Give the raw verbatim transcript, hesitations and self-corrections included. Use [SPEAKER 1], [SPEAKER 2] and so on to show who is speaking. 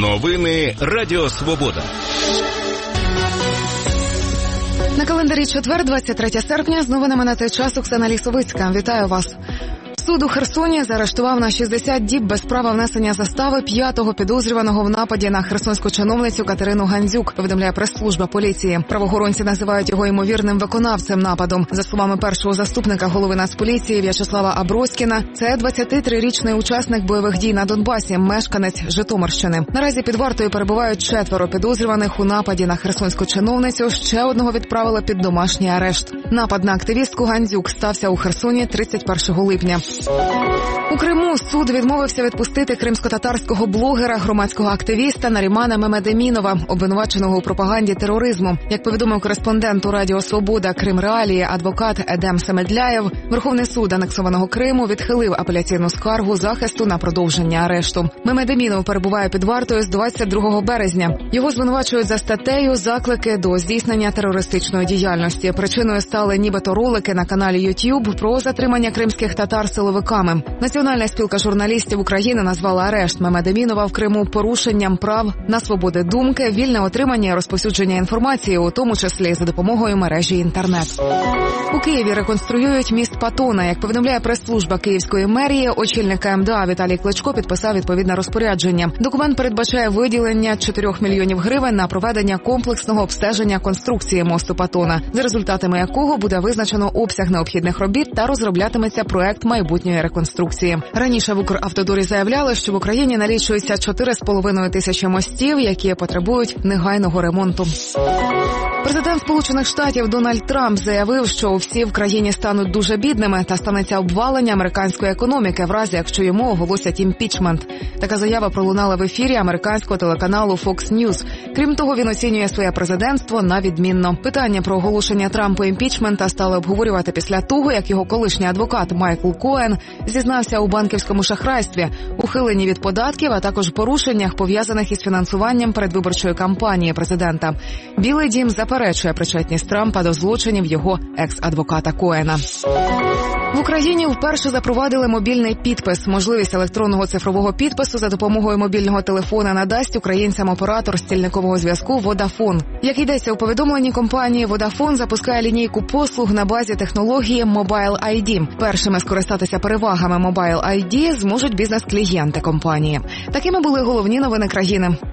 [SPEAKER 1] Новини Радіо Свобода.
[SPEAKER 2] На календарі четвер, двадцять третє серпня, з новинами на цей час Оксана Лісовицька. Вітаю вас. Суд у Херсоні заарештував на шістдесят діб без права внесення застави п'ятого підозрюваного в нападі на херсонську чиновницю Катерину Гандзюк, повідомляє прес-служба поліції. Правоохоронці називають його ймовірним виконавцем нападу. За словами першого заступника голови Нацполіції В'ячеслава Аброськіна, це двадцятитрирічний учасник бойових дій на Донбасі, мешканець Житомирщини. Наразі під вартою перебувають четверо підозрюваних у нападі на херсонську чиновницю, ще одного відправили під домашній арешт. Напад на активістку Гандзюк стався у Херсоні тридцять першого липня. У Криму суд відмовився відпустити кримсько-татарського блогера, громадського активіста Нарімана Мемедемінова, обвинуваченого у пропаганді тероризму. Як повідомив кореспондент у Радіо Свобода Крим Реалії адвокат Едем Семедляєв, Верховний суд анексованого Криму відхилив апеляційну скаргу захисту на продовження арешту. Мемедемінов перебуває під вартою з двадцять другого березня. Його звинувачують за статтею «Заклики до здійснення терористичної діяльності». Причиною стали нібито ролики на каналі YouTube про затримання кримських татар силовиками. Національна спілка журналістів України назвала арешт Мемедемінова в Криму порушенням прав на свободи думки, вільне отримання і розповсюдження інформації, у тому числі за допомогою мережі інтернет. У Києві реконструюють міст Патона. Як повідомляє прес-служба Київської мерії, очільник ка ем де а Віталій Кличко підписав відповідне розпорядження. Документ передбачає виділення чотирьох мільйонів гривень на проведення комплексного обстеження конструкції мосту Патона, за результатами якого буде визначено обсяг необхідних робіт та розроблятиметься проект майбутньої реконструкції. Раніше в Укравтодорі заявляли, що в Україні налічується чотири з половиною тисячі мостів, які потребують негайного ремонту. Президент Сполучених Штатів Дональд Трамп заявив, що всі в країні стануть дуже бідними та станеться обвалення американської економіки в разі, якщо йому оголосять імпічмент. Така заява пролунала в ефірі американського телеканалу Fox News. Крім того, він оцінює своє президентство на відмінно. Питання про оголошення Трампу імпічмента стали обговорювати після того, як його колишній адвокат Майкл Коен зізнався у банківському шахрайстві, ухиленні від податків, а також порушеннях, пов'язаних із фінансуванням передвиборчої кампанії президента. Білий дім заперечує причетність Трампа до злочинів його екс-адвоката Коена. В Україні вперше запровадили мобільний підпис. Можливість електронного цифрового підпису за допомогою мобільного телефона надасть українцям оператор стільникового зв'язку «Водафон». Як йдеться у повідомленні компанії, «Водафон» запускає лінійку послуг на базі технології Mobile ай ді. Першими скористатися перевагами Mobile ай ді зможуть бізнес-клієнти компанії. Такими були головні новини країни.